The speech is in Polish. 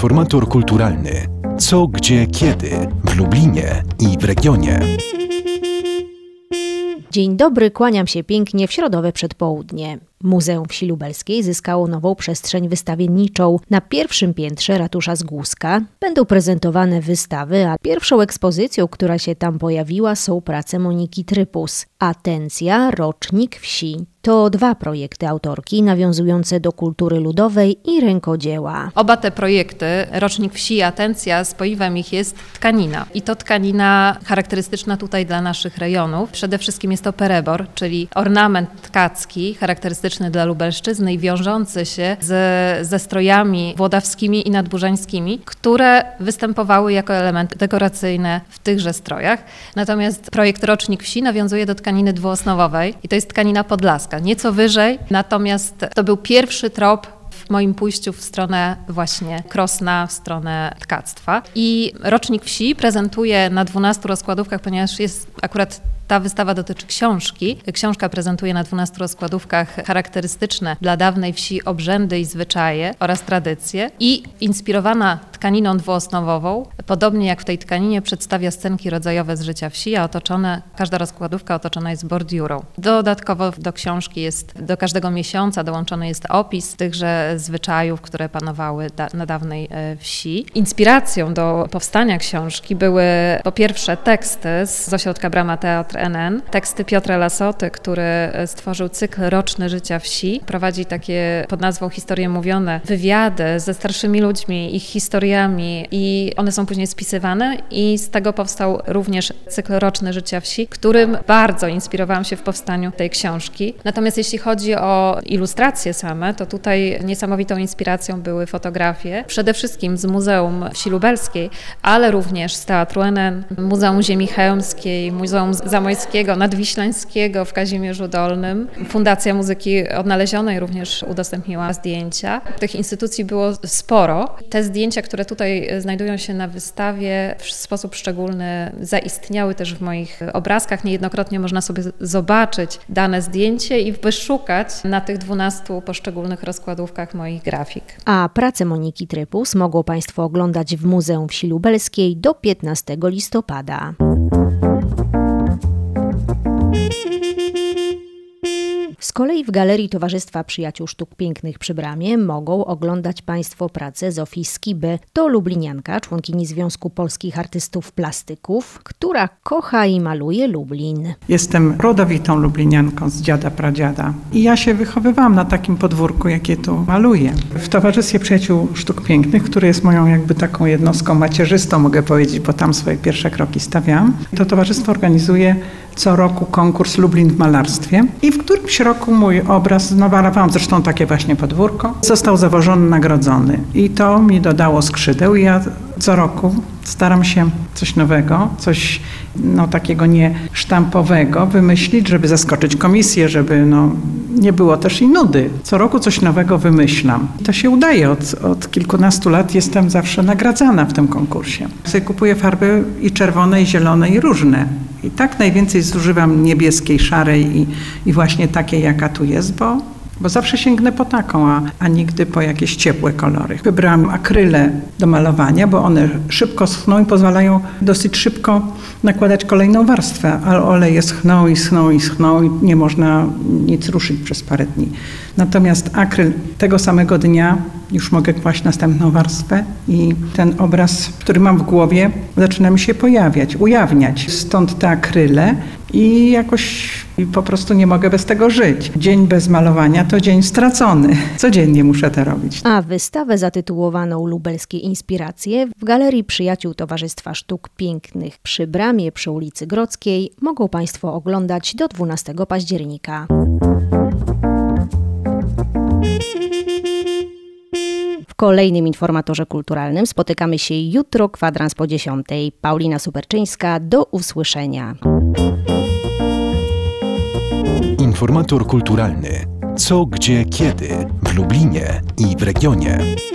Informator kulturalny. Co, gdzie, kiedy w Lublinie i w regionie. Dzień dobry, kłaniam się pięknie w środowe przedpołudnie. Muzeum Wsi Lubelskiej zyskało nową przestrzeń wystawienniczą. Na pierwszym piętrze ratusza z Głuska będą prezentowane wystawy, a pierwszą ekspozycją, która się tam pojawiła, są prace Moniki Trypus. Atencja, rocznik wsi. To dwa projekty autorki nawiązujące do kultury ludowej i rękodzieła. Oba te projekty, Rocznik wsi i Atencja, spoiwem ich jest tkanina. I to tkanina charakterystyczna tutaj dla naszych rejonów. Przede wszystkim jest to perebor, czyli ornament tkacki charakterystyczny dla Lubelszczyzny i wiążący się ze strojami włodawskimi i nadburzańskimi, które występowały jako elementy dekoracyjne w tychże strojach. Natomiast projekt Rocznik wsi nawiązuje do tkaniny dwuosnowowej i to jest tkanina podlaska, nieco wyżej, natomiast to był pierwszy trop w moim pójściu w stronę właśnie Krosna, w stronę tkactwa. I Rocznik wsi prezentuje na 12 rozkładówkach, ponieważ jest akurat ta wystawa dotyczy książki. Książka prezentuje na 12 rozkładówkach charakterystyczne dla dawnej wsi obrzędy i zwyczaje oraz tradycje i inspirowana tkaniną dwuosnowową, podobnie jak w tej tkaninie, przedstawia scenki rodzajowe z życia wsi, a każda rozkładówka otoczona jest bordiurą. Dodatkowo do książki do każdego miesiąca dołączony jest opis tychże zwyczajów, które panowały na dawnej wsi. Inspiracją do powstania książki były po pierwsze teksty z ośrodka Brama Teatr NN, teksty Piotra Lasoty, który stworzył cykl roczny życia wsi. Prowadzi takie pod nazwą Historie mówione wywiady ze starszymi ludźmi, ich historiami i one są później spisywane i z tego powstał również cykl roczny życia wsi, którym bardzo inspirowałam się w powstaniu tej książki. Natomiast jeśli chodzi o ilustracje same, to tutaj niesamowitą inspiracją były fotografie, przede wszystkim z Muzeum Wsi Lubelskiej, ale również z Teatru NN, Muzeum Ziemi Chełmskiej, Muzeum Zamojskiego, Nadwiślańskiego w Kazimierzu Dolnym. Fundacja Muzyki Odnalezionej również udostępniła zdjęcia. Tych instytucji było sporo. Te zdjęcia, które tutaj znajdują się na wystawie, w sposób szczególny zaistniały też w moich obrazkach. Niejednokrotnie można sobie zobaczyć dane zdjęcie i wyszukać na tych 12 poszczególnych rozkładówkach moich grafik. A pracę Moniki Trypus mogą Państwo oglądać w Muzeum Wsi Lubelskiej do 15 listopada. Z kolei w Galerii Towarzystwa Przyjaciół Sztuk Pięknych przy Bramie mogą oglądać Państwo pracę Zofii Skiby. To lublinianka, członkini Związku Polskich Artystów Plastyków, która kocha i maluje Lublin. Jestem rodowitą lublinianką z dziada, pradziada i ja się wychowywałam na takim podwórku, jakie tu maluję. W Towarzystwie Przyjaciół Sztuk Pięknych, które jest moją jakby taką jednostką macierzystą, mogę powiedzieć, bo tam swoje pierwsze kroki stawiałam, to towarzystwo organizuje co roku konkurs Lublin w malarstwie i w którymś roku mój obraz, malowałam zresztą takie właśnie podwórko, został zawożony, nagrodzony i to mi dodało skrzydeł i ja co roku staram się coś nowego, coś takiego niesztampowego wymyślić, żeby zaskoczyć komisję, żeby nie było też i nudy. Co roku coś nowego wymyślam. I to się udaje. Od kilkunastu lat jestem zawsze nagradzana w tym konkursie. Sobie kupuję farby i czerwone, i zielone, i różne. I tak najwięcej zużywam niebieskiej, szarej i właśnie takiej, jaka tu jest, bo zawsze sięgnę po taką, a nigdy po jakieś ciepłe kolory. Wybrałam akryle do malowania, bo one szybko schną i pozwalają dosyć szybko nakładać kolejną warstwę, ale oleje schną i schną i schną i nie można nic ruszyć przez parę dni. Natomiast akryl tego samego dnia już mogę kłaść następną warstwę i ten obraz, który mam w głowie, zaczyna mi się pojawiać, ujawniać. Stąd te akryle i jakoś po prostu nie mogę bez tego żyć. Dzień bez malowania to dzień stracony. Codziennie muszę to robić. A wystawę zatytułowaną Lubelskie Inspiracje w Galerii Przyjaciół Towarzystwa Sztuk Pięknych przy Bramie przy ulicy Grodzkiej mogą Państwo oglądać do 12 października. W kolejnym informatorze kulturalnym spotykamy się jutro, kwadrans po 10. Paulina Superczyńska, do usłyszenia. Informator kulturalny. Co, gdzie, kiedy w Lublinie i w regionie.